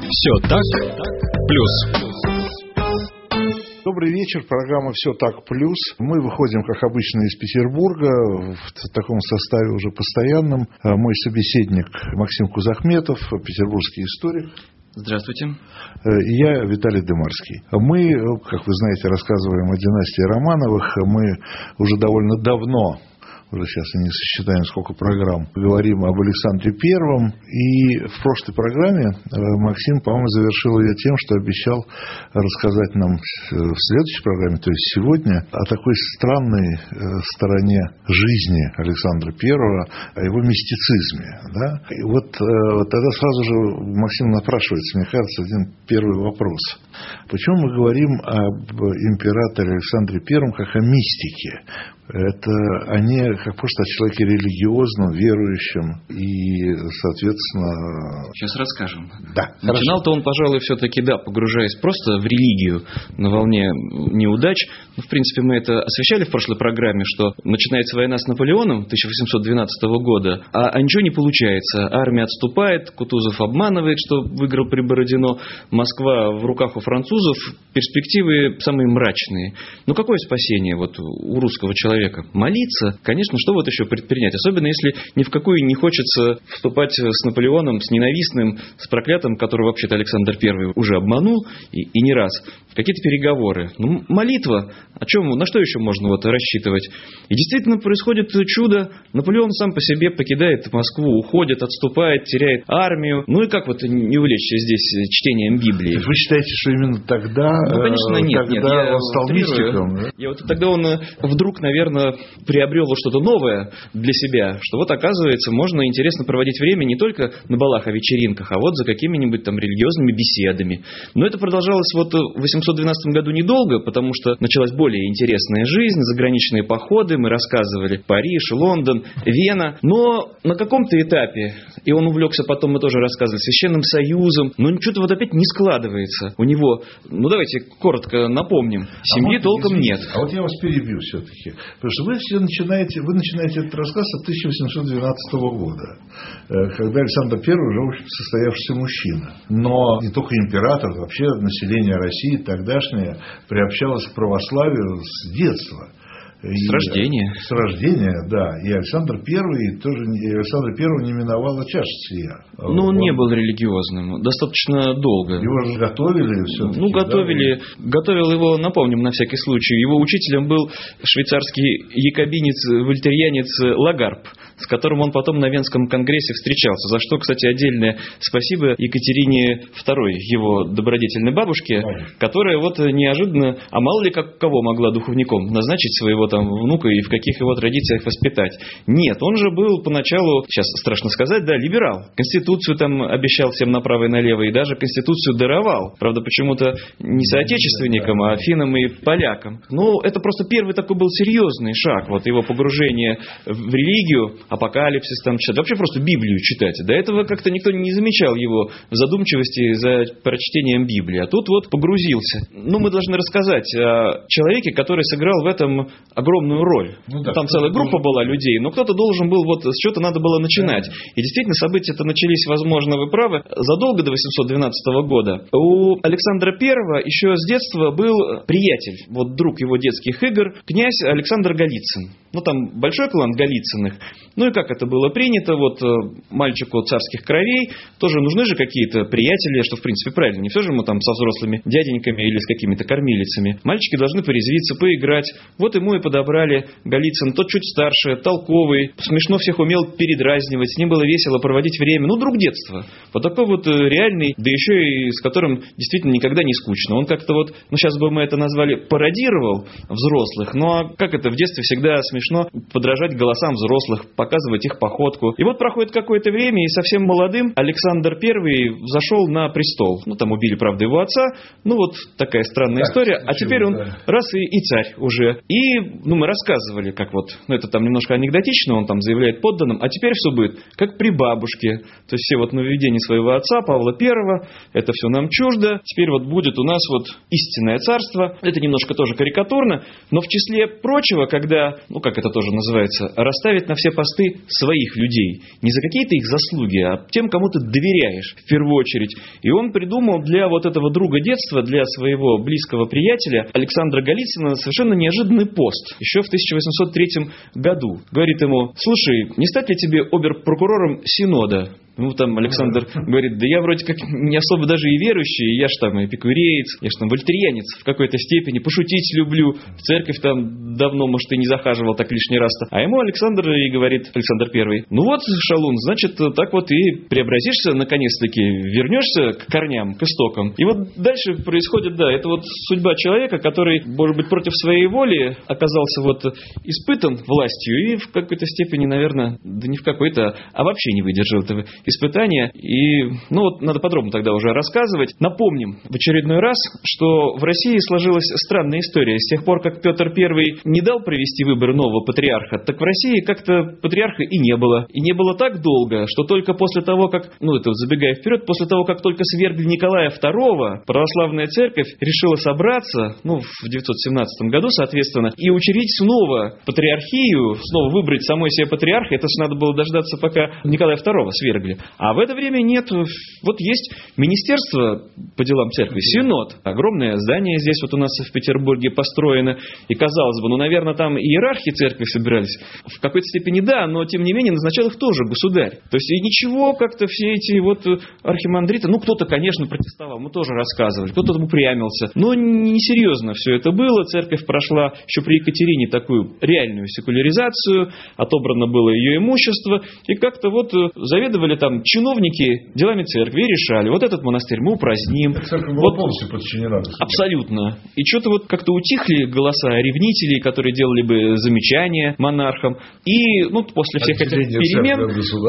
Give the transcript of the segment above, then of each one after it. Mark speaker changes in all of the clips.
Speaker 1: Все так, плюс.
Speaker 2: Добрый вечер, программа «Все так плюс». Мы выходим, как обычно, из Петербурга в таком составе уже постоянном. Мой собеседник Максим Кузахметов, петербургский историк.
Speaker 3: Здравствуйте.
Speaker 2: И я, Виталий Дымарский. Мы, как вы знаете, рассказываем о династии Романовых. Мы уже довольно давно, уже сейчас не сосчитаем, сколько программ, говорим об Александре Первом. И в прошлой программе Максим, по-моему, завершил ее тем, что обещал рассказать нам в следующей программе, то есть сегодня, о такой странной стороне жизни Александра Первого, о его мистицизме. Да? И вот тогда сразу же Максим напрашивается, мне кажется, один первый вопрос. Почему мы говорим об императоре Александре Первом как о мистике? Это они как просто о человеке религиозном, верующем и, соответственно...
Speaker 3: Сейчас расскажем.
Speaker 2: Да.
Speaker 3: Начинал-то он, пожалуй, все-таки, погружаясь просто в религию на волне неудач. В принципе, мы это освещали в прошлой программе, что начинается война с Наполеоном 1812 года, а ничего не получается. Армия отступает, Кутузов обманывает, что выиграл при Бородино, Москва в руках у французов, перспективы самые мрачные. Ну, какое спасение у русского человека? Молиться, конечно, что еще предпринять? Особенно, если ни в какую не хочется вступать с Наполеоном, с ненавистным, с проклятым, которого вообще-то Александр I уже обманул и не раз. Какие-то переговоры. Молитва. На что еще можно рассчитывать? И действительно происходит чудо. Наполеон сам по себе покидает Москву, уходит, отступает, теряет армию. Ну и как не увлечься здесь чтением Библии?
Speaker 2: Вы считаете, что именно тогда...
Speaker 3: конечно, нет.
Speaker 2: Тогда он стал мистиком? Да?
Speaker 3: Тогда он вдруг, наверное, приобрел что-то новое для себя, что оказывается, можно интересно проводить время не только на балах и вечеринках, а за какими-нибудь там религиозными беседами. Но это продолжалось в 812 году недолго, потому что началась более интересная жизнь, заграничные походы, мы рассказывали Париж, Лондон, Вена, но на каком-то этапе, и он увлекся потом, мы тоже рассказывали, Священным Союзом, но что-то опять не складывается у него. Давайте коротко напомним, семьи толком нет.
Speaker 2: А я вас перебью все-таки. Потому что вы начинаете этот рассказ от 1812 года, когда Александр I уже, в общем, состоявшийся мужчина. Но не только император, вообще население России тогдашнее приобщалось к православию с детства.
Speaker 3: С рождения.
Speaker 2: С рождения, да. И Александр I не миновала чаша сия.
Speaker 3: Он не был религиозным. Достаточно долго.
Speaker 2: Его же готовили все-таки.
Speaker 3: Готовили. Да? Готовил его, напомним, на всякий случай. Его учителем был швейцарский якобинец, вольтерьянец Лагарб, с которым он потом на Венском конгрессе встречался. За что, кстати, отдельное спасибо Екатерине II, его добродетельной бабушке, которая неожиданно, а мало ли кого могла духовником назначить своего внука и в каких его традициях воспитать. Нет, он же был поначалу, сейчас страшно сказать, либерал. Конституцию обещал всем направо и налево, и даже Конституцию даровал. Правда, почему-то не соотечественникам, а финнам и полякам. Это просто первый такой был серьезный шаг, его погружение в религию, апокалипсис читать, вообще просто Библию читать. До этого как-то никто не замечал его в задумчивости за прочтением Библии. А тут погрузился. Мы должны рассказать о человеке, который сыграл в этом огромную роль. Там целая группа была людей, но кто-то должен был, с чего-то надо было начинать. И действительно, события-то начались, возможно, вы правы, задолго до 812 года. У Александра I еще с детства был приятель, друг его детских игр, князь Александр Голицын. Там большой клан Голицыных. И как это было принято, мальчику царских кровей тоже нужны же какие-то приятели, что в принципе правильно. Не все же ему со взрослыми дяденьками или с какими-то кормилицами. Мальчики должны порезвиться, поиграть. Ему и подобрали Голицын. Тот чуть старше, толковый, смешно всех умел передразнивать, с ним было весело проводить время. Друг детства. Такой реальный, да еще и с которым действительно никогда не скучно. Он как-то сейчас бы мы это назвали, пародировал взрослых. А как это в детстве всегда смешно подражать голосам взрослых, показывать их походку. И проходит какое-то время, и совсем молодым Александр I взошел на престол. Убили, правда, его отца. Такая странная история. А теперь он раз и царь уже. И мы рассказывали, как это там немножко анекдотично, он там заявляет подданным, а теперь все будет как при бабушке. То есть все нововведения своего отца, Павла I, это все нам чуждо. Теперь будет у нас истинное царство. Это немножко тоже карикатурно, но в числе прочего, когда, как это тоже называется, расставить на все посты своих людей. Не за какие-то их заслуги, а тем, кому ты доверяешь в первую очередь. И он придумал для этого друга детства, для своего близкого приятеля Александра Голицына совершенно неожиданный пост. Еще в 1803 году. Говорит ему: слушай, не стать ли тебе обер-прокурором Синода? Там Александр говорит: да я вроде как не особо даже и верующий, я ж там эпикуреец, я ж там вольтерианец в какой-то степени, пошутить люблю, в церковь там давно, может, и не захаживал так лишний раз-то. А ему Александр и говорит, Александр I: шалун, значит, так и преобразишься наконец-таки, вернешься к корням, к истокам. И дальше происходит, это судьба человека, который, может быть, против своей воли оказался испытан властью и в какой-то степени, наверное, да не в какой-то, а вообще не выдержал этого испытания. И, надо подробно тогда уже рассказывать. Напомним в очередной раз, что в России сложилась странная история. С тех пор, как Петр I не дал провести выборы нового патриарха, так в России как-то патриарха и не было. И не было так долго, что только после того, как, забегая вперед, после того, как только свергли Николая II, православная церковь решила собраться, в 917 году, соответственно, и учредить снова патриархию, снова выбрать самой себе патриарха. Это же надо было дождаться, пока Николая II свергли. А в это время нет. Есть Министерство по делам церкви, Синод. Огромное здание здесь у нас в Петербурге построено. И казалось бы, наверное, там иерархи церкви собирались. В какой-то степени да, но тем не менее назначал их тоже государь. То есть и ничего, как-то все эти архимандриты, кто-то, конечно, протестовал, мы тоже рассказывали, кто-то упрямился. Но несерьезно все это было. Церковь прошла еще при Екатерине такую реальную секуляризацию, отобрано было ее имущество, и как-то заведовали там чиновники делами церкви и решали, этот монастырь мы упраздним.
Speaker 2: Церковь была полностью подчинена.
Speaker 3: Абсолютно. И что-то как-то утихли голоса ревнителей, которые делали бы замечания монархам. И после всех этих перемен...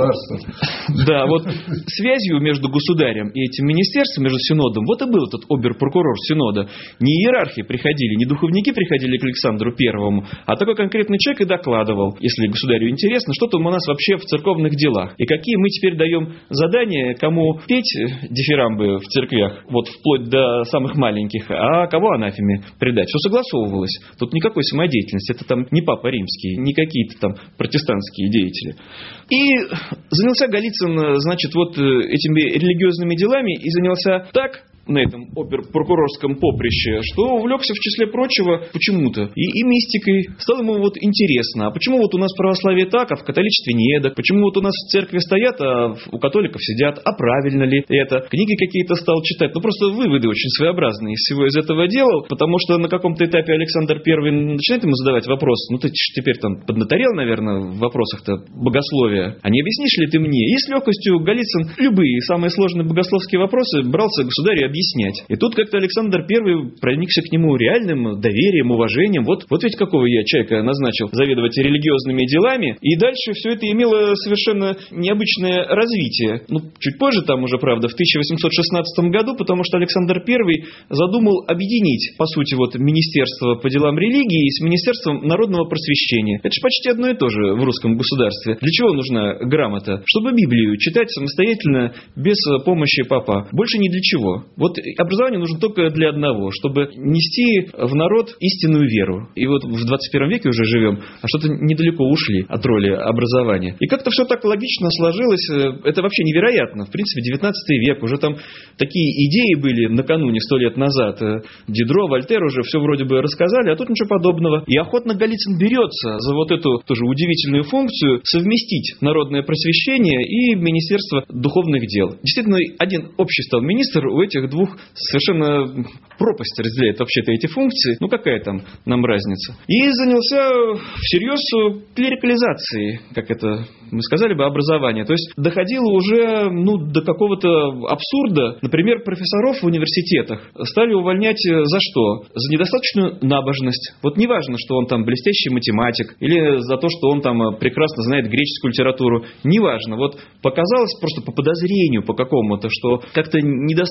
Speaker 3: Да, связью между государем и этим министерством, между синодом, и был этот обер-прокурор синода. Не иерархи приходили, не духовники приходили к Александру Первому, а такой конкретный человек и докладывал, если государю интересно, что там у нас вообще в церковных делах. И какие мы теперь даем задания, кому петь дифирамбы в церквях, вплоть до самых маленьких, а кого анафеме предать. Все согласовывалось. Тут никакой самодеятельности. Это там не Папа Римский, не какие-то там протестантские деятели. И занялся Голицын, значит, этими религиозными делами, и занялся так на этом прокурорском поприще, что увлекся, в числе прочего, почему-то и мистикой. Стало ему интересно, а почему у нас в православии так, а в католичестве не эдак? Почему у нас в церкви стоят, а у католиков сидят? А правильно ли это? Книги какие-то стал читать. Просто выводы очень своеобразные из всего из этого делал, потому что на каком-то этапе Александр I начинает ему задавать вопрос: ты теперь там поднаторел, наверное, в вопросах-то богословия, а не объяснишь ли ты мне? И с легкостью Голицын любые самые сложные богословские вопросы брался государю объяснять. И тут как-то Александр I проникся к нему реальным доверием, уважением. Вот ведь какого я человека назначил заведовать религиозными делами. И дальше все это имело совершенно необычное развитие. Чуть позже там уже, правда, в 1816 году, потому что Александр I задумал объединить, по сути, Министерство по делам религии с Министерством народного просвещения. Это же почти одно и то же в русском государстве. Для чего нужна грамота? Чтобы Библию читать самостоятельно, без помощи папа. Больше ни для чего. Образование нужно только для одного, чтобы нести в народ истинную веру. И в 21 веке уже живем, а что-то недалеко ушли от роли образования. И как-то все так логично сложилось. Это вообще невероятно. В принципе, 19 век, уже там такие идеи были накануне, 100 лет назад. Дидро, Вольтер уже все вроде бы рассказали, а тут ничего подобного. И охотно Голицын берется за эту тоже удивительную функцию совместить народное просвещение и Министерство духовных дел. Действительно, один общий стал министр, у этих двух совершенно пропасть разделяет вообще-то эти функции. Какая там нам разница? И занялся всерьез клерикализацией, как это мы сказали бы, образования. То есть доходило уже до какого-то абсурда. Например, профессоров в университетах стали увольнять за что? За недостаточную набожность. Неважно, что он там блестящий математик, или за то, что он там прекрасно знает греческую литературу. Неважно. Показалось просто по подозрению по какому-то, что как-то недостаточно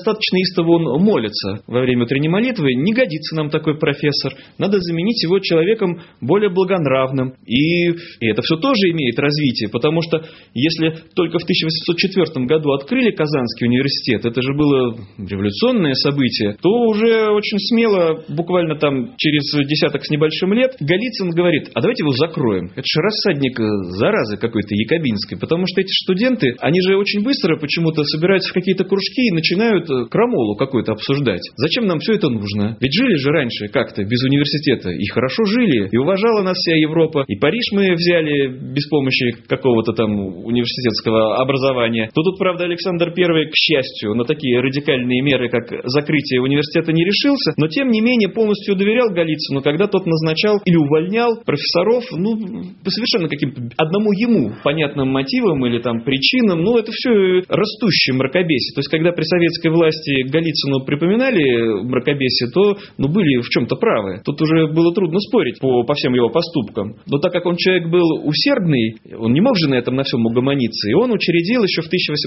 Speaker 3: неистово он молится во время утренней молитвы, не годится нам такой профессор, надо заменить его человеком более благонравным. И это все тоже имеет развитие, потому что если только в 1804 году открыли Казанский университет, это же было революционное событие, то уже очень смело, буквально там через десяток с небольшим лет, Голицын говорит, а давайте его закроем. Это же рассадник заразы какой-то якобинской, потому что эти студенты, они же очень быстро почему-то собираются в какие-то кружки и начинают крамолу какую-то обсуждать. Зачем нам все это нужно? Ведь жили же раньше как-то без университета, и хорошо жили, и уважала нас вся Европа, и Париж мы взяли без помощи какого-то там университетского образования. То тут, правда, Александр I, к счастью, на такие радикальные меры, как закрытие университета, не решился, но тем не менее полностью доверял Голицыну, когда тот назначал или увольнял профессоров, по совершенно каким-то одному ему понятным мотивам или там причинам, это все растущее мракобесие. То есть, когда при советской власти Голицыну припоминали мракобесие, то были в чем-то правы. Тут уже было трудно спорить по всем его поступкам. Но так как он человек был усердный, он не мог же на этом на всем угомониться, и он учредил еще в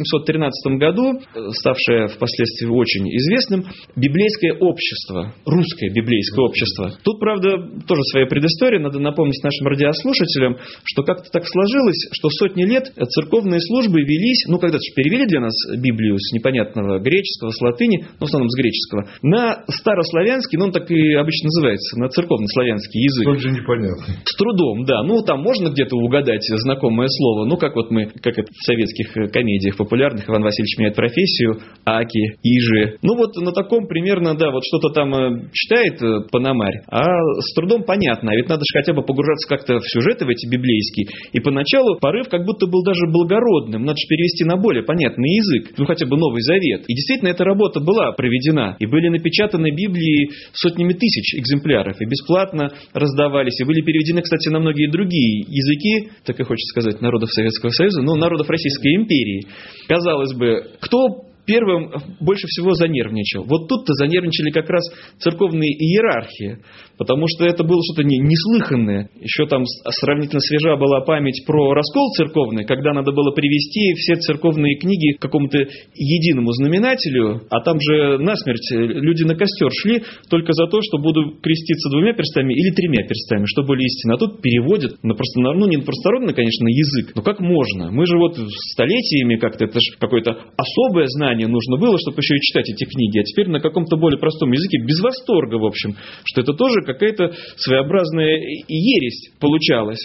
Speaker 3: 1813 году, ставшее впоследствии очень известным, библейское общество, русское библейское общество. Тут, правда, тоже своя предыстория, надо напомнить нашим радиослушателям, что как-то так сложилось, что сотни лет церковные службы велись, когда-то же перевели для нас Библию с непонятного греческого, с латыни, в основном с греческого, на старославянский, он так и обычно называется, на церковнославянский язык.
Speaker 2: Тот же непонятный.
Speaker 3: С трудом, да. Там можно где-то угадать знакомое слово, как как это в советских комедиях популярных, Иван Васильевич меняет профессию, аки, иже. На таком примерно, да, что-то там читает Пономарь, а с трудом понятно, а ведь надо же хотя бы погружаться как-то в сюжеты в эти библейские. И поначалу порыв как будто был даже благородным, надо же перевести на более понятный язык, хотя бы Новый Завет. И действительно эта работа была проведена, и были напечатаны Библии сотнями тысяч экземпляров, и бесплатно раздавались, и были переведены, кстати, на многие другие языки, так и хочется сказать, народов Советского Союза, народов Российской империи. Казалось бы, кто первым больше всего занервничал? Тут-то занервничали как раз церковные иерархи, потому что это было что-то неслыханное. Еще там сравнительно свежа была память про раскол церковный, когда надо было привести все церковные книги к какому-то единому знаменателю, а там же насмерть люди на костер шли только за то, что буду креститься 2 перстами или 3 перстами, что были истины. А тут переводят не на простородный, конечно, язык, но как можно? Мы же столетиями как-то, это же какое-то особое знание нужно было, чтобы еще и читать эти книги, а теперь на каком-то более простом языке, без восторга, в общем, что это тоже какая-то своеобразная ересь получалась.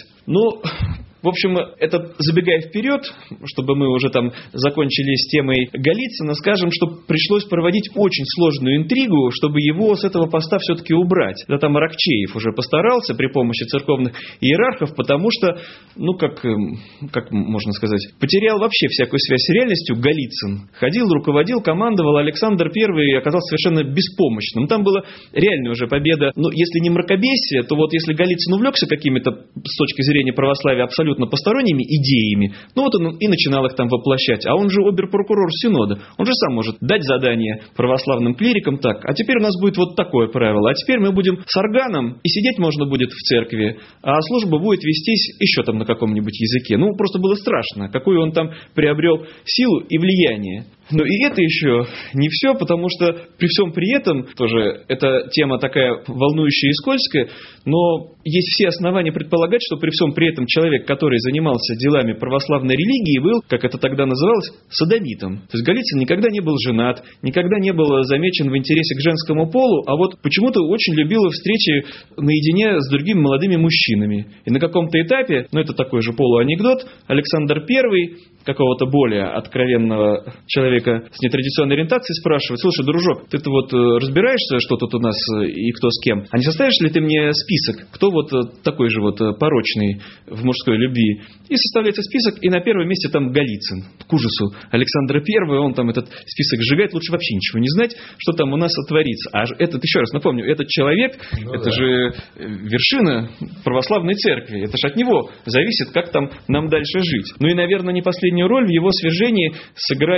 Speaker 3: В общем, это забегая вперед, чтобы мы уже там закончили с темой Голицына, скажем, что пришлось проводить очень сложную интригу, чтобы его с этого поста все-таки убрать. Да там Аракчеев уже постарался при помощи церковных иерархов, потому что, как можно сказать, потерял вообще всякую связь с реальностью Голицын. Ходил, руководил, командовал, Александр I оказался совершенно беспомощным. Там была реальная уже победа, если не мракобесие, то если Голицын увлекся какими-то, с точки зрения православия, абсолютно посторонними идеями, он и начинал их там воплощать. А он же обер-прокурор Синода. Он же сам может дать задание православным клирикам так, а теперь у нас будет такое правило, а теперь мы будем с органом, и сидеть можно будет в церкви, а служба будет вестись еще там на каком-нибудь языке. Просто было страшно, какую он там приобрел силу и влияние. Но и это еще не все, потому что при всем при этом, тоже эта тема такая волнующая и скользкая, но есть все основания предполагать, что при всем при этом человек, который занимался делами православной религии, был, как это тогда называлось, содомитом. То есть Голицын никогда не был женат, никогда не был замечен в интересе к женскому полу, а почему-то очень любил встречи наедине с другими молодыми мужчинами. И на каком-то этапе, это такой же полуанекдот, Александр I какого-то более откровенного человека с нетрадиционной ориентацией спрашивает: слушай, дружок, ты-то разбираешься, что тут у нас и кто с кем? А не составишь ли ты мне список, кто такой же порочный в мужской любви? И составляется список, и на первом месте там Голицын. К ужасу Александра I, он там этот список сжигает, лучше вообще ничего не знать, что там у нас творится. А этот, еще раз напомню, этот человек, это же вершина православной церкви, это же от него зависит, как там нам дальше жить. И, наверное, не последнюю роль в его свержении сыграли люди,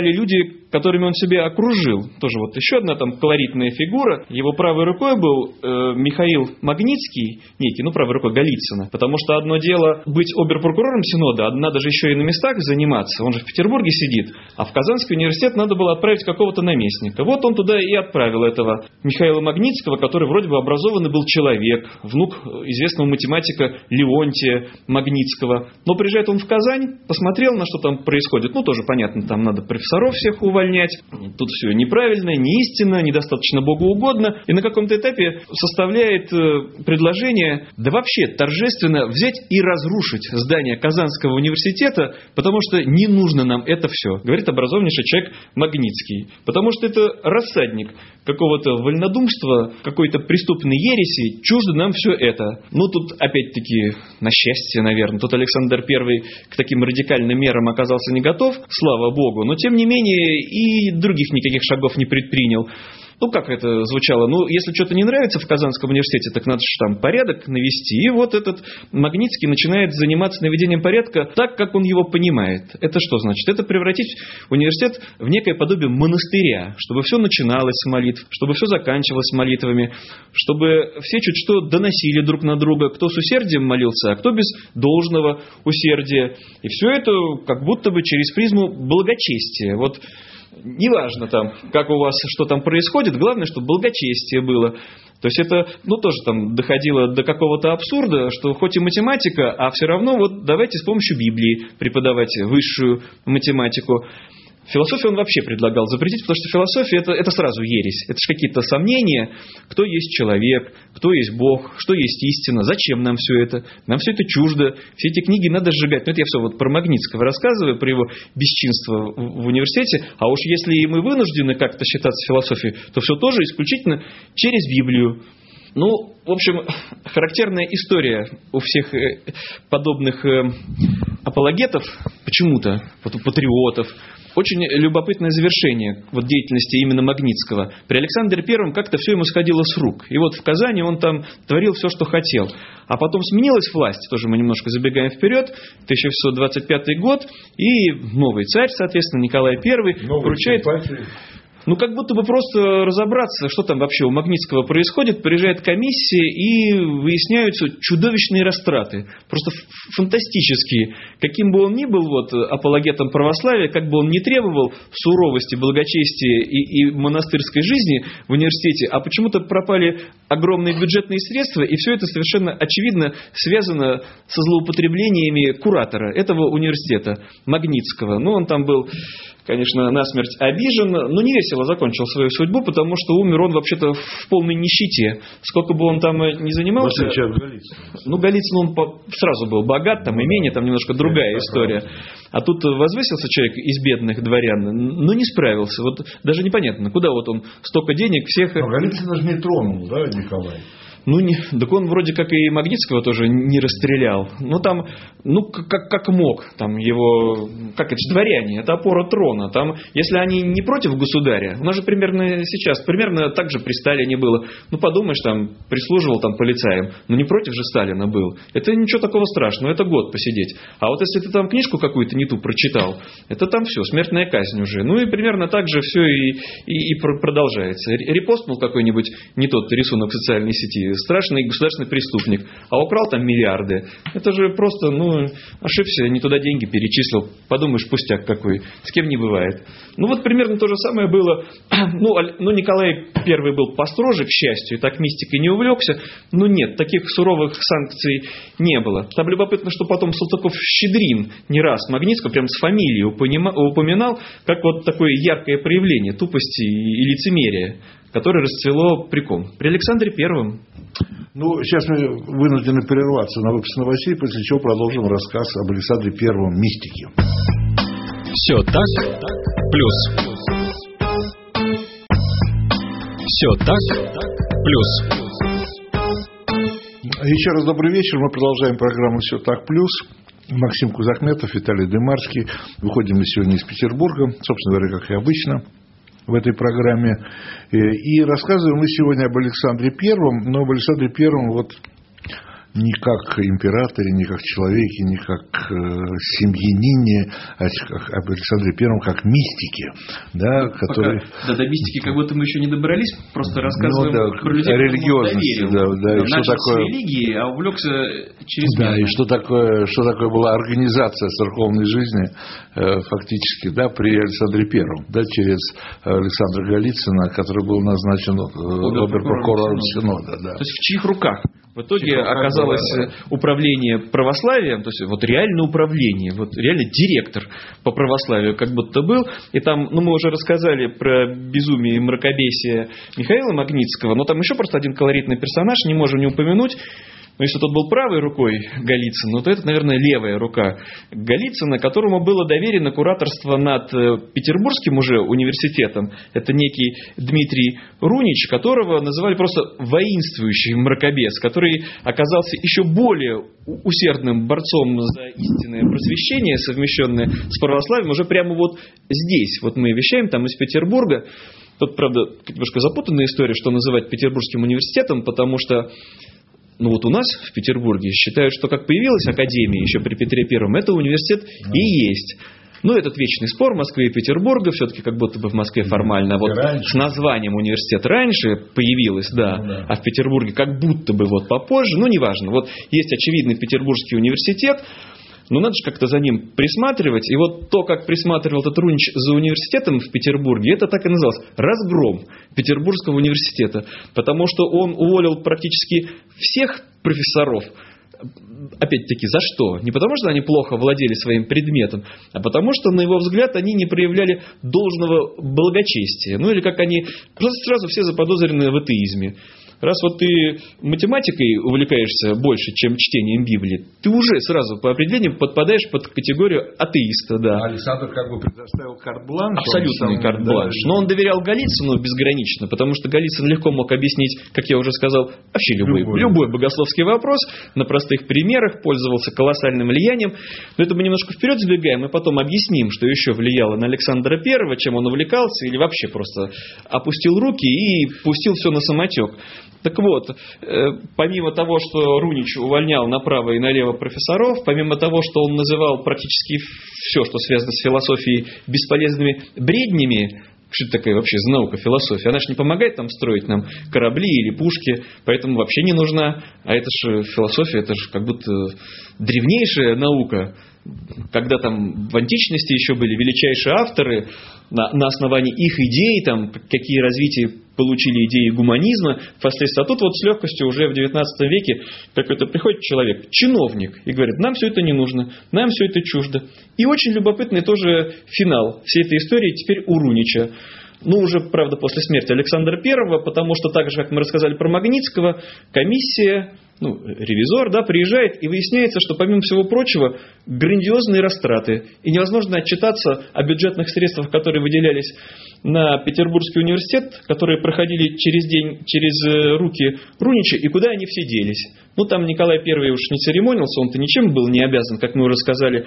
Speaker 3: люди, которыми он себя окружил. Тоже вот еще одна там колоритная фигура. Его правой рукой был Михаил Магнитский, некий, правой рукой Голицына. Потому что одно дело быть оберпрокурором Синода, а надо же еще и на местах заниматься. Он же в Петербурге сидит, а в Казанский университет надо было отправить какого-то наместника. Вот он туда и отправил этого Михаила Магнитского, который вроде бы образованный был человек, внук известного математика Леонтия Магнитского. Но приезжает он в Казань, посмотрел, на что там происходит. Тоже понятно, там надо профессоров всех увольнять. Тут все неправильно, неистинно, недостаточно богоугодно. И на каком-то этапе составляет предложение, да вообще торжественно взять и разрушить здание Казанского университета, потому что не нужно нам это все. Говорит образованнейший человек Магнитский. Потому что это рассадник какого-то вольнодумства, какой-то преступной ереси, чуждо нам все это. Тут опять-таки на счастье, наверное. Тут Александр I к таким радикальным мерам оказался не готов, слава богу, но тем не менее и других никаких шагов не предпринял. Как это звучало? Если что-то не нравится в Казанском университете, так надо же там порядок навести. И вот этот Магнитский начинает заниматься наведением порядка так, как он его понимает. Это что значит? Это превратить университет в некое подобие монастыря, чтобы все начиналось с молитв, чтобы все заканчивалось молитвами, чтобы все чуть что доносили друг на друга, кто с усердием молился, а кто без должного усердия. И все это как будто бы через призму благочестия. Неважно там, как у вас, что там происходит, главное, чтобы благочестие было. То есть это, тоже там доходило до какого-то абсурда, что хоть и математика, а все равно давайте с помощью Библии преподавать высшую математику. Философию он вообще предлагал запретить, потому что философия это сразу ересь. Это же какие-то сомнения, кто есть человек, кто есть Бог, что есть истина, зачем нам все это. Нам все это чуждо, все эти книги надо сжигать. Это я все про Магнитского рассказываю, про его бесчинство в университете. А уж если мы вынуждены как-то считаться философией, то все тоже исключительно через Библию. В общем, характерная история у всех подобных апологетов, почему-то, патриотов. Очень любопытное завершение деятельности именно Магнитского. При Александре I как-то все ему сходило с рук. И в Казани он там творил все, что хотел. А потом сменилась власть, тоже мы немножко забегаем вперед, 1625 год, и новый царь, соответственно, Николай I, поручает... как будто бы просто разобраться, что там вообще у Магнитского происходит. Приезжает комиссия и выясняются чудовищные растраты. Просто фантастические. Каким бы он ни был апологетом православия, как бы он ни требовал суровости, благочестия и монастырской жизни в университете, а почему-то пропали огромные бюджетные средства, и все это совершенно очевидно связано со злоупотреблениями куратора этого университета, Магнитского. Он там был, конечно, насмерть обижен, но не весело закончил свою судьбу, потому что умер он вообще-то в полной нищете. Сколько бы он там ни занимался... Голицын, он сразу был богат, там имение, там немножко другая история. А тут возвысился человек из бедных дворян, но не справился. Даже непонятно, куда он столько денег всех...
Speaker 2: Но Голицын даже не тронул, да, Николай?
Speaker 3: Так он вроде как и Магнитского тоже не расстрелял. Там, как мог, там его, как это же дворяне, это опора трона. Там, если они не против государя, у нас же примерно сейчас, примерно так же при Сталине было. Подумаешь, там, прислуживал там полицаям, но не против же Сталина был. Это ничего такого страшного, это год посидеть. А если ты там книжку какую-то не ту прочитал, это там все, смертная казнь уже. И примерно так же все и продолжается. Репостнул какой-нибудь не тот рисунок в социальной сети, страшный государственный преступник, а украл там миллиарды. Это же просто, ошибся, не туда деньги перечислил. Подумаешь, пустяк какой. С кем не бывает. Примерно то же самое было. Николай I был построже, к счастью, и так мистикой не увлекся. Нет, таких суровых санкций не было. Там любопытно, что потом Салтыков-Щедрин не раз Магнитского прям с фамилией упоминал, как такое яркое проявление тупости и лицемерия, которое расцвело при ком? При Александре Первом.
Speaker 2: Сейчас мы вынуждены прерваться на выпуск новостей, после чего продолжим рассказ об Александре Первом мистике.
Speaker 1: Все так, плюс. Все так, плюс.
Speaker 2: Еще раз добрый вечер. Мы продолжаем программу «Все так, плюс». Максим Кузахметов, Виталий Дымарский. Выходим мы сегодня из Петербурга, собственно говоря, как и обычно в этой программе. И рассказываем мы сегодня об Александре Первом, но об Александре Первом не как императоре, не как человеке, не как семьянине, а об Александре Первом как мистике, да, который...
Speaker 3: Да, до мистики как будто мы еще не добрались, просто рассказываем про людей,
Speaker 2: религиозности, да, и что такое...
Speaker 3: с религии, а увлекся через
Speaker 2: Да, и что такое была организация церковной жизни фактически, да, при Александре Первом, да, через Александра Голицына, который был назначен обер-прокурором Синода. Да.
Speaker 3: То есть в чьих руках? В итоге оказалось управление православием, то есть вот реальное управление, вот реально директор по православию как будто был. И там, мы уже рассказали про безумие и мракобесие Михаила Магнитского, но там еще просто один колоритный персонаж, не можем не упомянуть. Но если тот был правой рукой Голицына, то это, наверное, левая рука Голицына, которому было доверено кураторство над Петербургским уже университетом. Это некий Дмитрий Рунич, которого называли просто воинствующий мракобес, который оказался еще более усердным борцом за истинное просвещение, совмещенное с православием, уже прямо вот здесь. Вот мы вещаем там из Петербурга. Тут, правда, немножко запутанная история, что называть Петербургским университетом, потому что вот у нас в Петербурге считают, что как появилась академия еще при Петре Первом, это университет и есть. Этот вечный спор Москвы и Петербурга, все-таки как будто бы в Москве формально вот с названием университет раньше появилось, да, а в Петербурге как будто бы вот попозже, неважно. Вот есть очевидный Петербургский университет, но надо же как-то за ним присматривать. И вот то, как присматривал этот Рунич за университетом в Петербурге, это так и называлось – разгром Петербургского университета. Потому что он уволил практически всех профессоров. Опять-таки, за что? Не потому, что они плохо владели своим предметом, а потому, что, на его взгляд, они не проявляли должного благочестия. Или как они сразу все заподозрены в атеизме. Раз вот ты математикой увлекаешься больше, чем чтением Библии, ты уже сразу по определению подпадаешь под категорию атеиста. Да.
Speaker 2: Александр как бы предоставил карт-бланш.
Speaker 3: Абсолютный карт-бланш. Но он доверял Голицыну безгранично, потому что Голицын легко мог объяснить, как я уже сказал, вообще любой богословский вопрос на простых примерах, пользовался колоссальным влиянием. Но это мы немножко вперед забегаем, и потом объясним, что еще влияло на Александра Первого, чем он увлекался, или вообще просто опустил руки и пустил все на самотек. Так вот, помимо того, что Рунич увольнял направо и налево профессоров, помимо того, что он называл практически все, что связано с философией, бесполезными бреднями, что это такая вообще за наука философия? Она же не помогает нам строить нам корабли или пушки, поэтому вообще не нужна. А это же философия, это же как будто древнейшая наука. Когда там в античности еще были величайшие авторы, на основании их идей, какие развития получили идеи гуманизма, впоследствии. А тут вот с легкостью уже в 19 веке какой-то приходит человек, чиновник, и говорит, нам все это не нужно, нам все это чуждо. И очень любопытный тоже финал всей этой истории теперь у Рунича. Уже, правда, после смерти Александра I, потому что так же, как мы рассказали про Магнитского, комиссия, ревизор, приезжает, и выясняется, что, помимо всего прочего, грандиозные растраты. И невозможно отчитаться о бюджетных средствах, которые выделялись на Петербургский университет, которые проходили через руки Рунича, и куда они все делись. Там Николай I уж не церемонился, он-то ничем был не обязан, как мы уже сказали.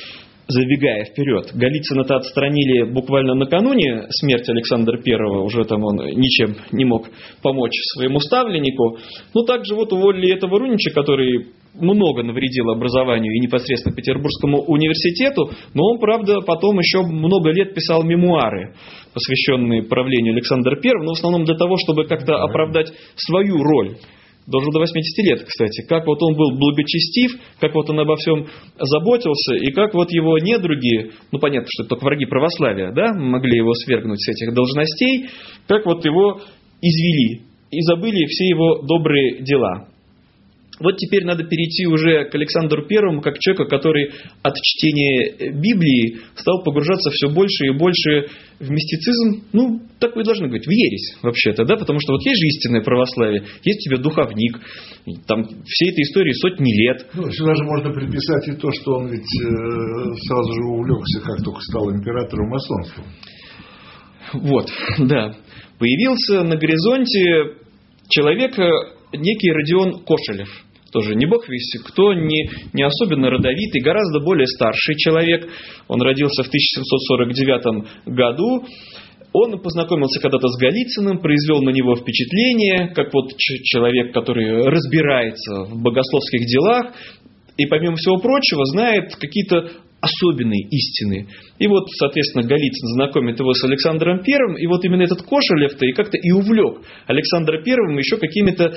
Speaker 3: Забегая вперед, Голицына-то отстранили буквально накануне смерти Александра I, уже там он ничем не мог помочь своему ставленнику. Также вот уволили этого Рунича, который много навредил образованию и непосредственно Петербургскому университету, но он, правда, потом еще много лет писал мемуары, посвященные правлению Александра I, но в основном для того, чтобы как-то оправдать свою роль. Дожил до 80 лет, кстати. Как вот он был благочестив, как вот он обо всем заботился, и как вот его недруги, понятно, что это только враги православия, могли его свергнуть с этих должностей, как вот его извели и забыли все его добрые дела. Вот теперь надо перейти уже к Александру Первому, как человеку, который от чтения Библии стал погружаться все больше и больше в мистицизм, так вы должны говорить, в ересь вообще-то, потому что вот есть же истинное православие, есть у тебя духовник, там всей этой истории сотни лет.
Speaker 2: Сюда же можно приписать и то, что он ведь сразу же увлекся, как только стал императором масонством.
Speaker 3: Вот, да. Появился на горизонте человек, некий Родион Кошелев. Тоже не бог весть кто, не особенно родовитый, гораздо более старший человек. Он родился в 1749 году. Он познакомился когда-то с Голицыным, произвел на него впечатление, как вот человек, который разбирается в богословских делах, и, помимо всего прочего, знает какие-то особенные истины. И вот, соответственно, Голицын знакомит его с Александром I, и вот именно этот Кошелев-то и как-то и увлек Александра I еще какими-то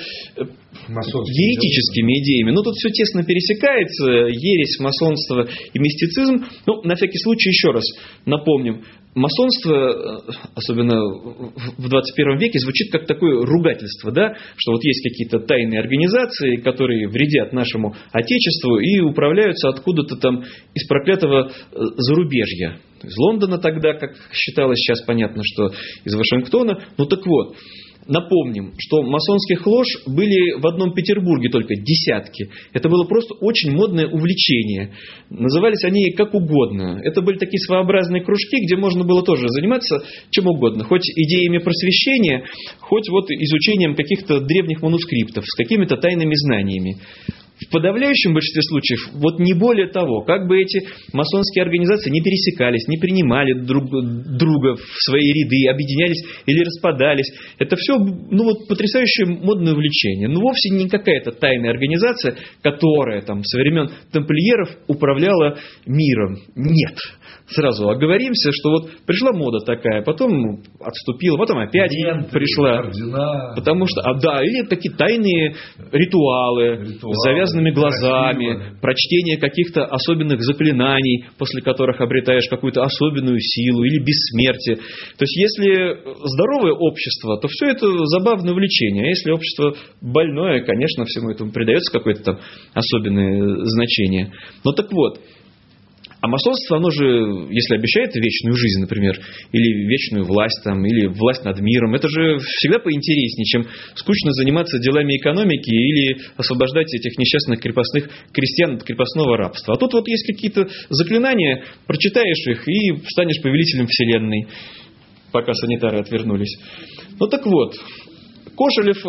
Speaker 3: еретическими идеями. Но тут все тесно пересекается, ересь, масонство и мистицизм. Ну, на всякий случай еще раз напомним. Масонство, особенно в 21 веке, звучит как такое ругательство, да? Что вот есть какие-то тайные организации, которые вредят нашему Отечеству и управляются откуда-то там из проклятого зарубежья. Из Лондона тогда, как считалось, сейчас понятно, что из Вашингтона. Ну так вот, напомним, что масонских лож были в одном Петербурге только десятки. Это было просто очень модное увлечение. Назывались они как угодно. Это были такие своеобразные кружки, где можно было тоже заниматься чем угодно. Хоть идеями просвещения, хоть вот изучением каких-то древних манускриптов с какими-то тайными знаниями. В подавляющем большинстве случаев, вот не более того, как бы эти масонские организации не пересекались, не принимали друг друга в свои ряды, объединялись или распадались, это все потрясающее модное увлечение. Вовсе не какая-то тайная организация, которая там со времен тамплиеров управляла миром. Нет. Сразу оговоримся, что вот пришла мода такая, потом отступила, потом опять пришла.
Speaker 2: Ордена,
Speaker 3: потому что, или такие тайные ритуалы с завязанными глазами, красиво. Прочтение каких-то особенных заклинаний, после которых обретаешь какую-то особенную силу или бессмертие. То есть, если здоровое общество, то все это забавное увлечение. А если общество больное, конечно, всему этому придается какое-то там особенное значение. Но так вот, а масонство, оно же, если обещает вечную жизнь, например, или вечную власть, там, или власть над миром, это же всегда поинтереснее, чем скучно заниматься делами экономики или освобождать этих несчастных крепостных крестьян от крепостного рабства. А тут вот есть какие-то заклинания, прочитаешь их и станешь повелителем вселенной, пока санитары отвернулись. Ну так вот, Кошелев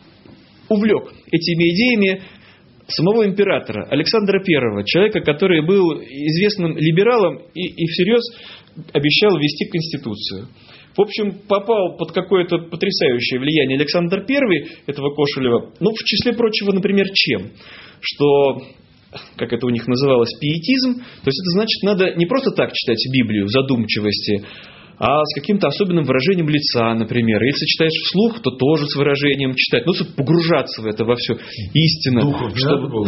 Speaker 3: увлек этими идеями самого императора Александра I, человека, который был известным либералом и всерьез обещал ввести конституцию. В общем, попал под какое-то потрясающее влияние Александр I, этого Кошелева, в числе прочего, например, чем? Что, как это у них называлось, пиетизм, то есть это значит, надо не просто так читать Библию в задумчивости, а с каким-то особенным выражением лица, например. Если читаешь вслух, то тоже с выражением читать. Чтобы погружаться в это во все истинно. Чтобы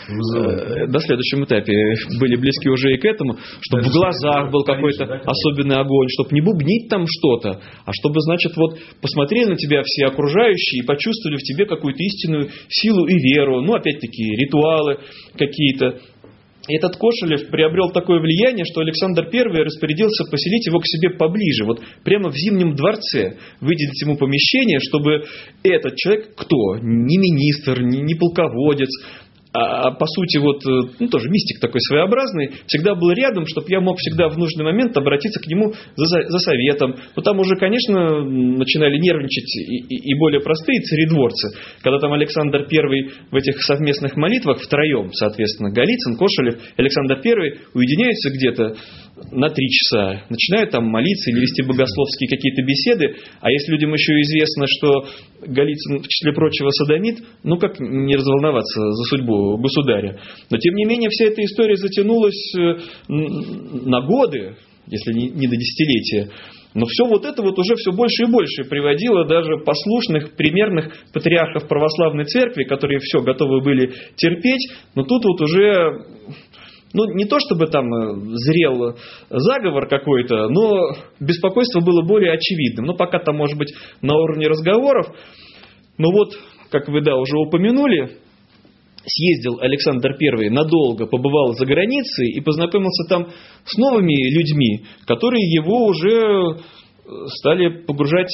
Speaker 3: на следующем этапе были близки уже и к этому, чтобы в глазах был какой-то особенный огонь, чтобы не бубнить там что-то, а чтобы, значит, вот посмотрели на тебя все окружающие и почувствовали в тебе какую-то истинную силу и веру. Опять-таки, ритуалы какие-то. И этот Кошелев приобрел такое влияние, что Александр I распорядился поселить его к себе поближе, вот прямо в Зимнем дворце, выделить ему помещение, чтобы этот человек, кто? Не министр, не полководец, а по сути, тоже мистик такой своеобразный, всегда был рядом, чтобы я мог всегда в нужный момент обратиться к нему за советом. Но там уже, конечно, начинали нервничать и более простые царедворцы, когда там Александр I в этих совместных молитвах втроем, соответственно, Голицын, Кошелев, Александр I уединяются где-то на 3 часа, начинают там молиться или вести богословские какие-то беседы, а если людям еще известно, что Голицын, в числе прочего, содомит, как не разволноваться за судьбу государя. Но, тем не менее, вся эта история затянулась на годы, если не до десятилетия. Но все это уже все больше и больше приводило даже послушных, примерных патриархов православной церкви, которые все готовы были терпеть, но тут уже... не то чтобы там зрел заговор какой-то, но беспокойство было более очевидным. Пока там, может быть, на уровне разговоров. Но как вы, уже упомянули, съездил Александр I надолго, побывал за границей и познакомился там с новыми людьми, которые его уже стали погружать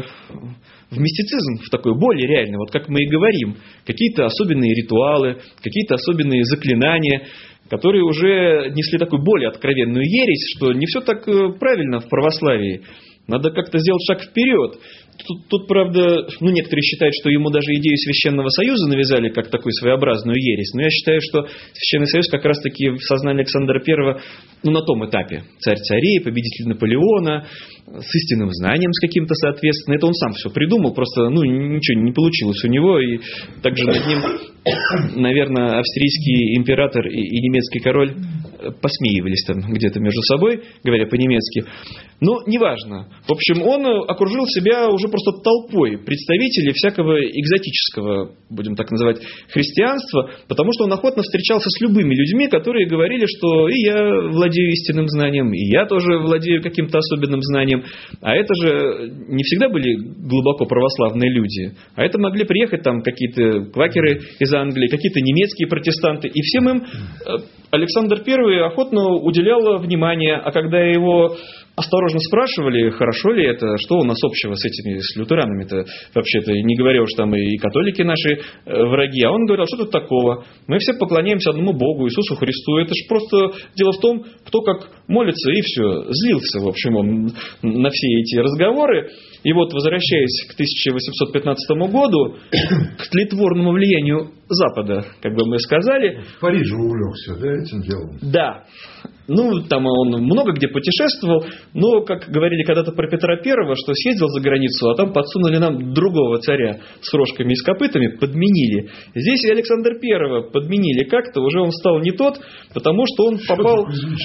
Speaker 3: в мистицизм, в такой более реальный, как мы и говорим, какие-то особенные ритуалы, какие-то особенные заклинания, которые уже несли такую более откровенную ересь, что не все так правильно в православии. Надо как-то сделать шаг вперед Тут, правда, некоторые считают, что ему даже идею Священного Союза навязали как такую своеобразную ересь. Но я считаю, что Священный Союз как раз-таки в сознании Александра I, на том этапе. Царь царей, победитель Наполеона, с истинным знанием с каким-то, соответственно. Это он сам все придумал, просто, ничего не получилось у него. И также над ним, наверное, австрийский император и немецкий король посмеивались там где-то между собой, говоря по-немецки. Но неважно. В общем, он окружил себя уже просто толпой представителей всякого экзотического, будем так называть, христианства, потому что он охотно встречался с любыми людьми, которые говорили, что и я владею истинным знанием, и я тоже владею каким-то особенным знанием. А это же не всегда были глубоко православные люди, а это могли приехать там какие-то квакеры из Англии, какие-то немецкие протестанты, и всем им Александр I охотно уделял внимание, а когда его осторожно спрашивали, хорошо ли это, что у нас общего с лютеранами-то вообще-то, не говоря уж там и католики наши враги, а он говорил, что тут такого, мы все поклоняемся одному Богу, Иисусу Христу, это же просто дело в том, кто как молится, и все, злился, в общем, он на все эти разговоры. И вот, возвращаясь к 1815 году, к тлетворному влиянию Запада, как бы мы сказали.
Speaker 2: В Париже увлекся, да, этим делом?
Speaker 3: Да. Там он много где путешествовал, но, как говорили когда-то про Петра I, что съездил за границу, а там подсунули нам другого царя с рожками и с копытами, подменили. Здесь и Александр I подменили как-то, уже он стал не тот, потому что он попал...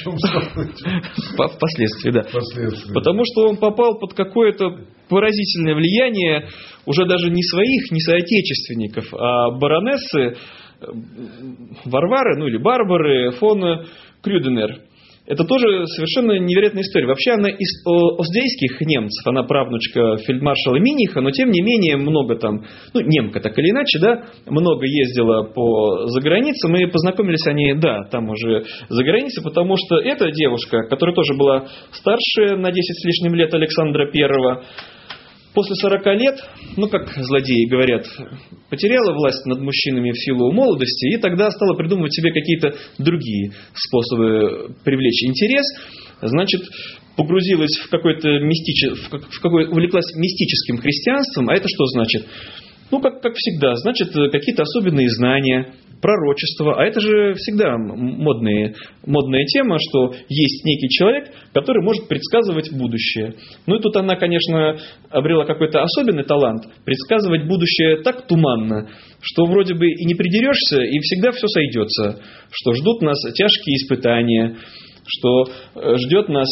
Speaker 3: Впоследствии, да. Потому что он попал под какое-то поразительное влияние уже даже не своих, не соотечественников, а баронессы Варвары, или Барбары фон Крюденер. Это тоже совершенно невероятная история. Вообще она из оздейских немцев, она правнучка фельдмаршала Миниха, но тем не менее много там, немка так или иначе, да, много ездила по заграницам, и познакомились они, да, там уже за границей, потому что эта девушка, которая тоже была старше на 10 с лишним лет Александра I, после 40 лет, как злодеи говорят, потеряла власть над мужчинами в силу молодости, и тогда стала придумывать себе какие-то другие способы привлечь интерес. Значит, погрузилась в какой-то увлеклась мистическим христианством. А это что значит? Как всегда, значит, какие-то особенные знания, пророчество. А это же всегда модная тема, что есть некий человек, который может предсказывать будущее. И тут она, конечно, обрела какой-то особенный талант предсказывать будущее так туманно, что вроде бы и не придерешься, и всегда все сойдется. Что ждут нас тяжкие испытания, что ждет нас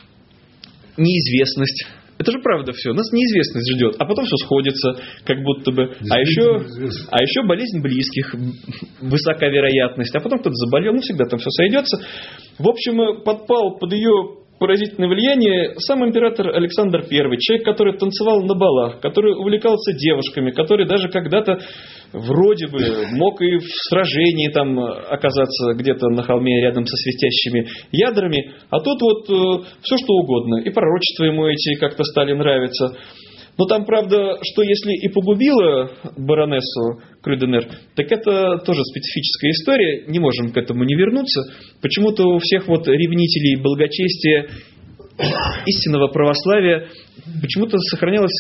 Speaker 3: неизвестность. Это же правда все. Нас неизвестность ждет, а потом все сходится, как будто бы. А еще болезнь близких, высока вероятность. А потом кто-то заболел, всегда там все сойдется. В общем, подпал под ее поразительное влияние сам император Александр I, человек, который танцевал на балах, который увлекался девушками, который даже когда-то вроде бы мог и в сражении там оказаться где-то на холме рядом со светящими ядрами, а тут все что угодно, и пророчества ему эти как-то стали нравиться. Но там, правда, что если и погубила баронессу Крюденер, так это тоже специфическая история, не можем к этому не вернуться. Почему-то у всех ревнителей благочестия, истинного православия, почему-то сохранялся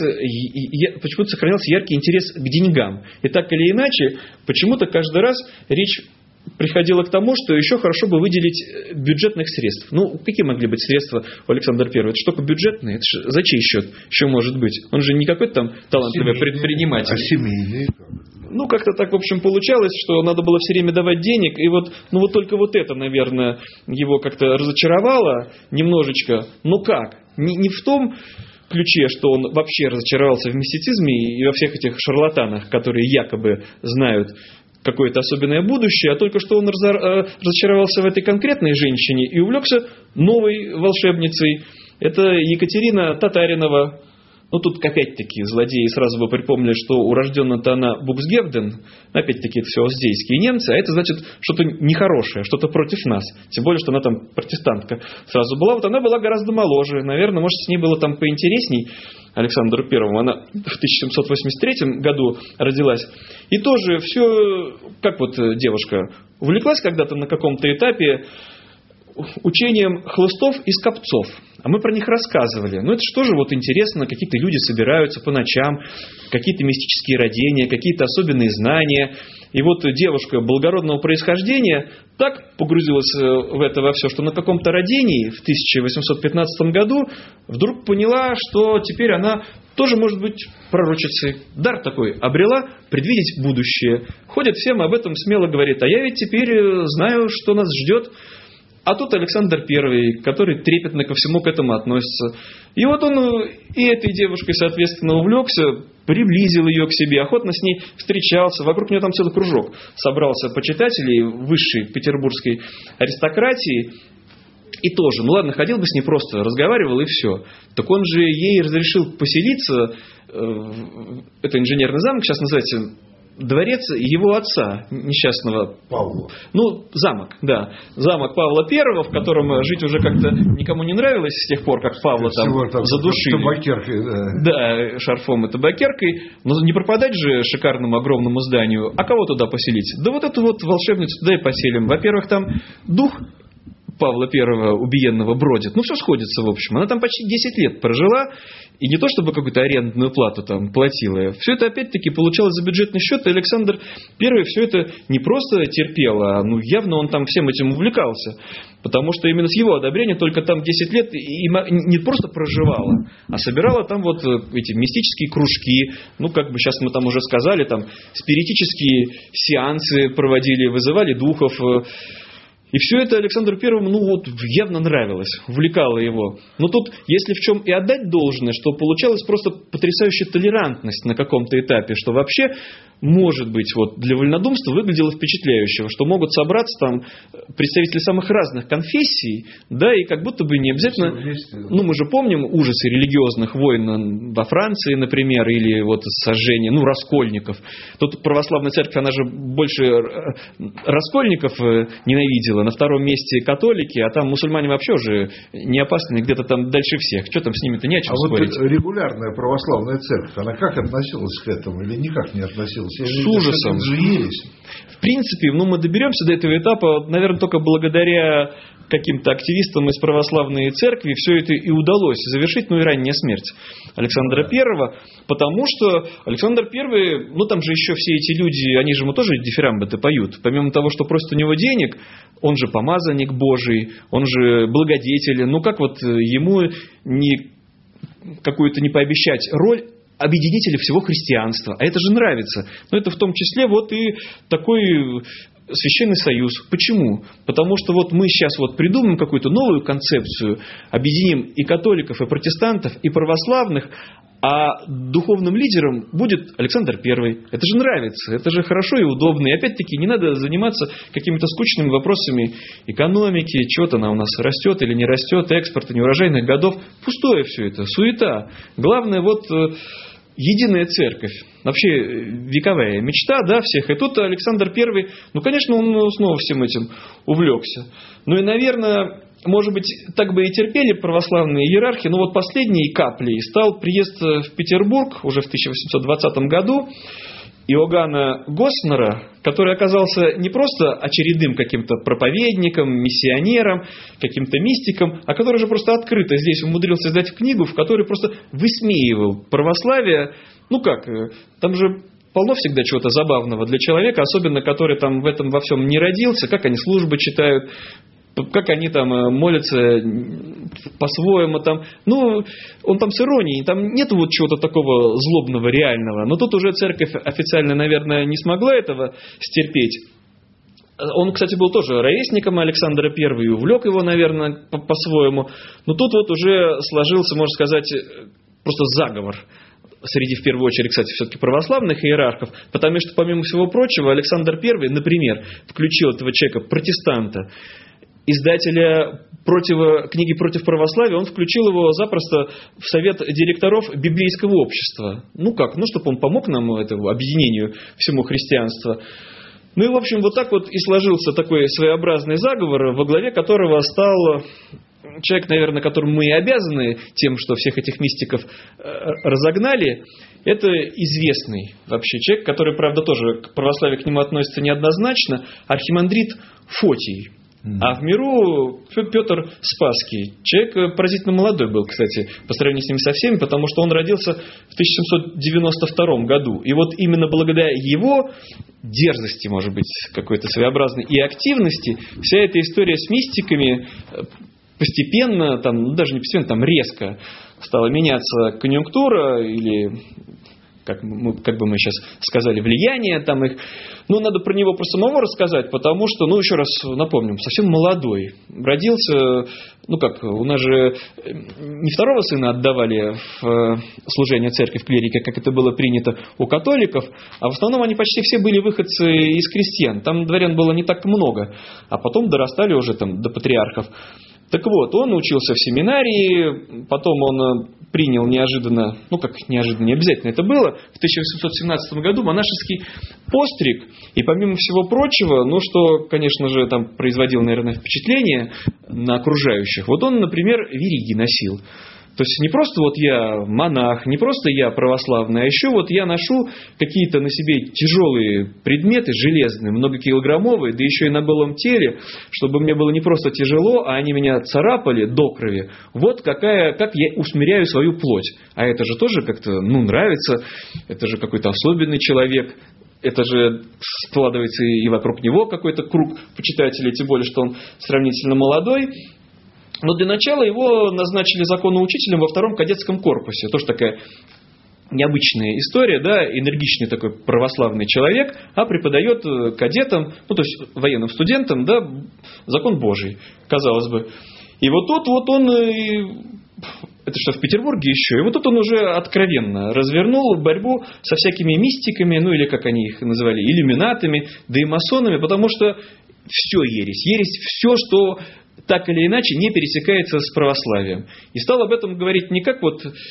Speaker 3: яркий интерес к деньгам. И так или иначе, почему-то каждый раз речь приходило к тому, что еще хорошо бы выделить бюджетных средств. Какие могли быть средства у Александра I? Это что только бюджетные? Это же за чей счет еще может быть? Он же не какой-то там талантливый предприниматель. А
Speaker 2: семейные?
Speaker 3: Как-то так, в общем, получалось, что надо было все время давать денег. И только это, наверное, его как-то разочаровало немножечко. Как? Не в том ключе, что он вообще разочаровался в мистицизме и во всех этих шарлатанах, которые якобы знают какое-то особенное будущее, а только что он разочаровался в этой конкретной женщине и увлекся новой волшебницей. Это Екатерина Татаринова. Тут опять-таки злодеи сразу бы припомнили, что урожденная-то она Буксгевден, опять-таки это все оздейские немцы, а это значит что-то нехорошее, что-то против нас. Тем более, что она там протестантка сразу была. Она была гораздо моложе, наверное, может, с ней было там поинтересней Александру Первому. Она в 1783 году родилась. И тоже все, как девушка, увлеклась когда-то на каком-то этапе учением хлыстов и скопцов. А мы про них рассказывали. Ну, это же тоже вот интересно, какие-то люди собираются по ночам, какие-то мистические родения, какие-то особенные знания. И вот девушка благородного происхождения так погрузилась в это во все, что на каком-то родении в 1815 году вдруг поняла, что теперь она тоже может быть пророчицей. Дар такой обрела предвидеть будущее. Ходит всем об этом смело говорит, а я ведь теперь знаю, что нас ждет. А тут Александр I, который трепетно ко всему к этому относится. И вот он и этой девушкой, соответственно, увлекся, приблизил ее к себе, охотно с ней встречался. Вокруг нее там целый кружок собрался почитателей высшей петербургской аристократии. И тоже, ну ладно, ходил бы с ней просто, разговаривал и все. Так он же ей разрешил поселиться, это инженерный замок, сейчас называется дворец его отца, несчастного
Speaker 2: Павла.
Speaker 3: Ну, замок, да. Замок Павла I, в котором жить уже как-то никому не нравилось с тех пор, как Павла там задушили.
Speaker 2: Табакеркой, да.
Speaker 3: Да, шарфом и табакеркой. Но не пропадать же шикарному огромному зданию. А кого туда поселить? Да вот эту вот волшебницу туда и поселим. Во-первых, там дух Павла I убиенного бродит. Ну, все сходится, в общем. Она там почти 10 лет прожила, и не то, чтобы какую-то арендную плату там платила. Все это, опять-таки, получалось за бюджетный счет, и Александр I все это не просто терпел, а ну, явно он там всем этим увлекался. Потому что именно с его одобрения только там 10 лет и не просто проживала, а собирала там вот эти мистические кружки. Ну, как бы сейчас мы там уже сказали, там спиритические сеансы проводили, вызывали духов. И все это Александру Первому, ну вот, явно нравилось, увлекало его. Но тут, если в чем и отдать должное, что получалась просто потрясающая толерантность на каком-то этапе, что вообще, может быть, вот для вольнодумства выглядело впечатляющего, что могут собраться там представители самых разных конфессий, да, и как будто бы не обязательно... Вместе, да. Ну, мы же помним ужасы религиозных войн во Франции, например, или вот сожжения, ну, раскольников. Тут православная церковь, она же больше раскольников ненавидела, на втором месте католики, а там мусульмане вообще уже не опасны, где-то там дальше всех. Что там с ними-то, не о чем спорить.
Speaker 2: Вот регулярная православная церковь, она как относилась к этому или никак не относилась?
Speaker 3: С ужасом. В принципе, ну, мы доберемся до этого этапа, наверное, только благодаря каким-то активистам из православной церкви все это и удалось завершить, ну и ранняя смерть Александра I, потому что Александр I, ну там же еще все эти люди, они же ему тоже дифирамбы-то поют, помимо того, что просят у него денег, он же помазанник Божий, он же благодетель, ну как вот ему какую-то не пообещать роль объединителя всего христианства, а это же нравится, но это в том числе вот и такой Священный Союз. Почему? Потому что вот мы сейчас вот придумаем какую-то новую концепцию, объединим и католиков, и протестантов, и православных, а духовным лидером будет Александр I. Это же нравится, это же хорошо и удобно. И опять-таки не надо заниматься какими-то скучными вопросами экономики, что-то она у нас растет или не растет, экспорта, неурожайных годов. Пустое все это, суета. Главное вот единая церковь. Вообще вековая мечта, да, всех. И тут Александр I, ну, конечно, он снова всем этим увлекся. Ну и, наверное, может быть, так бы и терпели православные иерархи, но вот последней каплей стал приезд в Петербург уже в 1820 году Иоганна Госнера, который оказался не просто очередным каким-то проповедником, миссионером, каким-то мистиком, а который же просто открыто здесь умудрился издать книгу, в которой просто высмеивал православие. Ну как, там же полно всегда чего-то забавного для человека, особенно который там в этом во всем не родился, как они службы читают, как они там молятся по-своему там. Ну, он там с иронией, там нет вот чего-то такого злобного, реального. Но тут уже церковь официально, наверное, не смогла этого стерпеть. Он, кстати, был тоже ровесником Александра I и увлек его, наверное, по-своему. Но тут вот уже сложился, можно сказать, просто заговор среди, в первую очередь, кстати, все-таки православных иерархов, потому что, помимо всего прочего, Александр I, например, включил этого человека, протестанта, издателя книги «Против православия», он включил его запросто в совет директоров библейского общества. Ну как? Ну, чтобы он помог нам, этому объединению всему христианства. Ну и, в общем, вот так вот и сложился такой своеобразный заговор, во главе которого стал человек, наверное, которому мы и обязаны тем, что всех этих мистиков разогнали. Это известный вообще человек, который, правда, тоже к православию к нему относится неоднозначно, архимандрит Фотий. А в миру Петр Спасский. Человек поразительно молодой был, кстати, по сравнению с ними со всеми, потому что он родился в 1792 году. И вот именно благодаря его дерзости, может быть, какой-то своеобразной, и активности, вся эта история с мистиками постепенно, даже не постепенно, резко стала меняться конъюнктура или... как бы мы сейчас сказали, влияние их. Надо про него про самого рассказать, потому что, еще раз напомним, совсем молодой. Родился, у нас же не второго сына отдавали в служение церкви, в клирике, как это было принято у католиков, а в основном они почти все были выходцы из крестьян. Там дворян было не так много, а потом дорастали уже до патриархов. Так вот, он учился в семинарии, потом он принял неожиданно, неожиданно, не обязательно это было, в 1817 году монашеский постриг. И помимо всего прочего, что, конечно же, производило, наверное, впечатление на окружающих, он, например, вериги носил. То есть не просто я монах, не просто я православный, а еще я ношу какие-то на себе тяжелые предметы, железные, многокилограммовые, да еще и на голом теле, чтобы мне было не просто тяжело, а они меня царапали до крови. Как я усмиряю свою плоть. А это же тоже как-то, нравится, это же какой-то особенный человек. Это же складывается и вокруг него какой-то круг почитателей, тем более, что он сравнительно молодой. Но для начала его назначили законоучителем во 2-м кадетском корпусе. Тоже такая необычная история, энергичный такой православный человек, а преподает кадетам, то есть военным студентам, закон Божий, казалось бы. И тут он, это что, в Петербурге еще, и тут он уже откровенно развернул борьбу со всякими мистиками, или как они их называли, иллюминатами, да и масонами, потому что все ересь. Ересь все, что так или иначе не пересекается с православием. И стал об этом говорить не как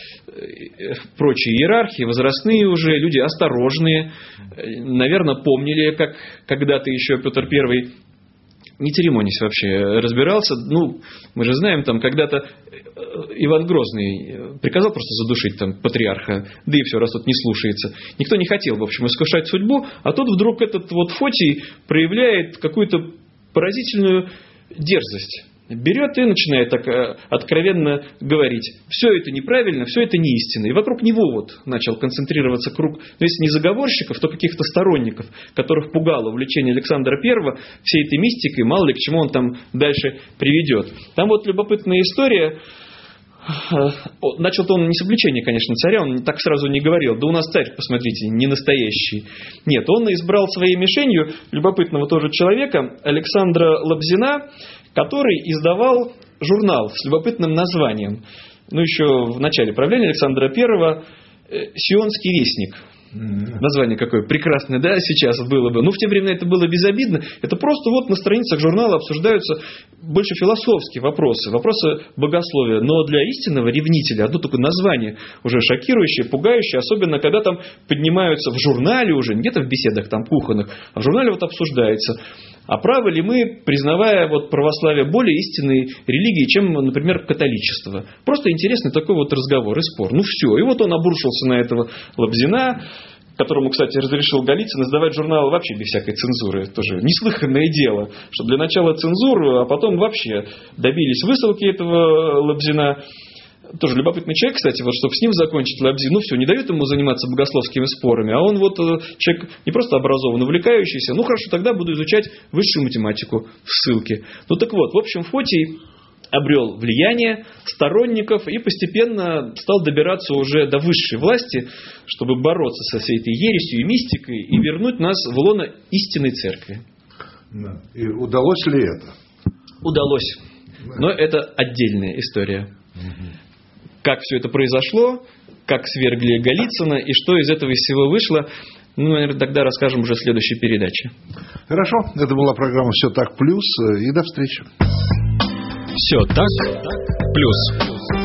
Speaker 3: прочие иерархи, возрастные уже, люди осторожные, наверное, помнили, как когда-то еще Петр I, не церемонясь вообще, разбирался. Мы же знаем, когда-то Иван Грозный приказал просто задушить патриарха, да и все, раз не слушается. Никто не хотел, в общем, искушать судьбу, а тут вдруг этот Фотий проявляет какую-то поразительную дерзость. Берет и начинает так откровенно говорить: все это неправильно, все это неистинно. И вокруг него начал концентрироваться круг, если не заговорщиков, то каких-то сторонников, которых пугало увлечение Александра I всей этой мистикой, мало ли к чему он дальше приведет. Там любопытная история. Начал-то он не с обличения, конечно, царя, он так сразу не говорил: да у нас царь, посмотрите, не настоящий. Нет, он избрал своей мишенью любопытного тоже человека, Александра Лобзина, который издавал журнал с любопытным названием. Еще в начале правления Александра I «Сионский вестник». Название какое прекрасное, сейчас было бы. В те времена это было безобидно. Это просто на страницах журнала обсуждаются больше философские вопросы, вопросы богословия. Но для истинного ревнителя одно только название уже шокирующее, пугающее, особенно когда поднимаются в журнале уже, не где-то в беседах кухонных, а в журнале обсуждается. А правы ли мы, признавая православие более истинной религией, чем, например, католичество? Просто интересный такой разговор и спор. Все. И он обрушился на этого Лобзина, которому, кстати, разрешил Голицын издавать журнал вообще без всякой цензуры. Тоже неслыханное дело, что для начала цензуру, а потом вообще добились высылки этого Лобзина. Тоже любопытный человек, кстати, чтобы с ним закончить Лобзин, все, не дают ему заниматься богословскими спорами, а он человек не просто образованный, увлекающийся, хорошо, тогда буду изучать высшую математику в ссылке. Так вот, в общем, Фотий обрел влияние сторонников и постепенно стал добираться уже до высшей власти, чтобы бороться со всей этой ересью и мистикой и вернуть нас в лоно истинной церкви.
Speaker 2: Да. И удалось ли это?
Speaker 3: Удалось. Да. Но это отдельная история. Как все это произошло, как свергли Голицына и что из этого всего вышло, наверное, тогда расскажем уже в следующей передаче.
Speaker 2: Хорошо, это была программа «Все так плюс», и до встречи.
Speaker 1: Все так плюс.